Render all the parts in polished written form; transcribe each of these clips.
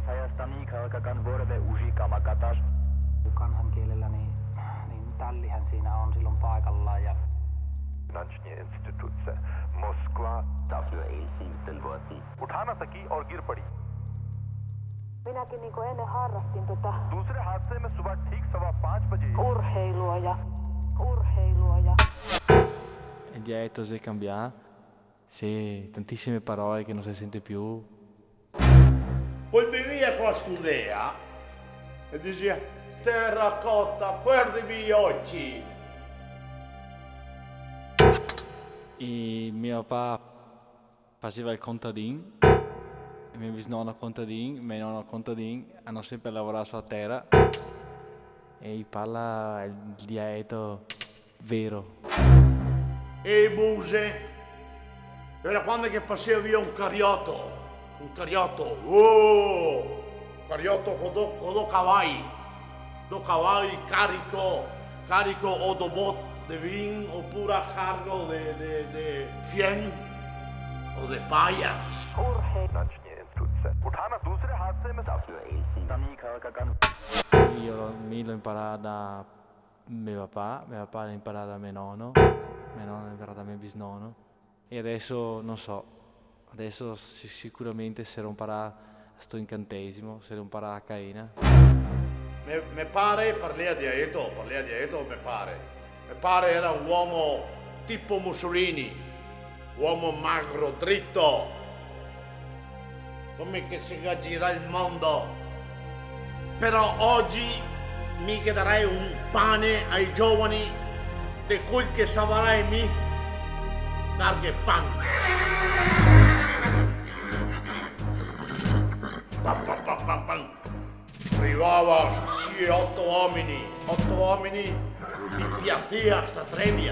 Kansankielellä niin tallihan siinä on silloin paikallaan ja Nanchnye Institute से Moskva dafür einsieden worden. उठाना सकी और गिर पड़ी. Minäkin niin kuin ennen harrastin दूसरे हादसे में सुबह ठीक 5:15 बजे urheilua ja Il dialetto si cambia, sì, tantissime parole che non si sente più. Poi veniva con la scudea e diceva terracotta, guardami oggi. E mio papà faceva il contadino, e mio bisnonno contadino, mio nonno contadino, hanno sempre lavorato sulla terra e parla il dialetto vero. E buse era quando che passava via un cariotto con due cavalli carico o do bot de vin oppure a cargo de fien o de paia. Nanchnye Institute से उठाना दूसरे हादसे में dafür einsieden. Io l'ho imparato da mio papà l'ha imparato da mio nonno l'ha imparato da mio bisnonno e adesso non so, adesso sicuramente se lo impara sto incantesimo, se lo impara a Caina. Me pare, parlea dialetto, me pare era un uomo tipo Mussolini, uomo magro, dritto, come che si gira il mondo. Però oggi mica darei un pane ai giovani di quel che saprai mi darghe pan. Pam. Arrivava 8 uomini, mi piaceva sta Trebbia.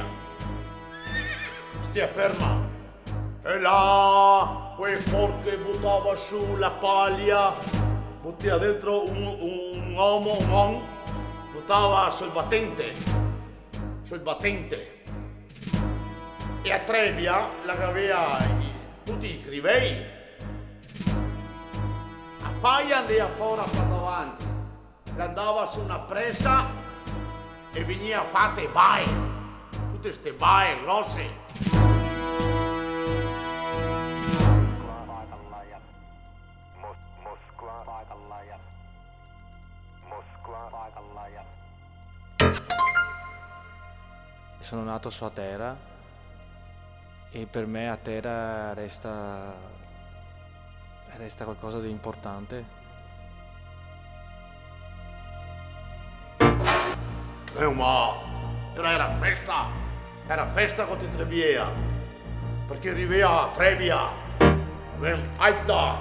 Stia ferma. E là, quei forche buttava su la paglia, buttava dentro un uomo, buttava sul battente. E a Trebbia la aveva tutti i crivei. A paglia andava fuori per davanti, andava su una presa e veniva fatte baie, tutte ste baie grosse. Sono nato sulla terra e per me a terra resta qualcosa di importante. Ma era festa con Trebbia, perché arrivava a Trebbia, aveva un paita,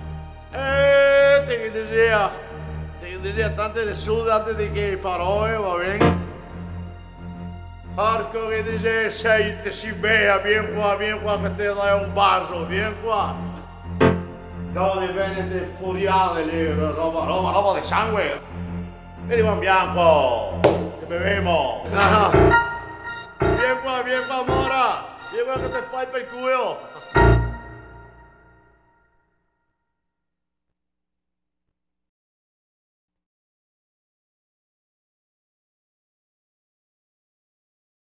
te che diceva tante di su, tante di che parole, va bene? Porco che dice, sei te si bea, vieni qua che te dai un bacio, vieni qua. Dove venite furiale lì, roba di sangue. Vedi qua in bianco, che beviamo. Vieni qua, Mora, vieni qua che te fai per il culo.